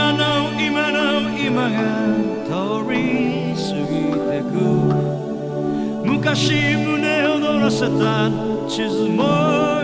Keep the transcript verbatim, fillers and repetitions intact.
今の今の今が通り過ぎてく昔胸躍らせた地図も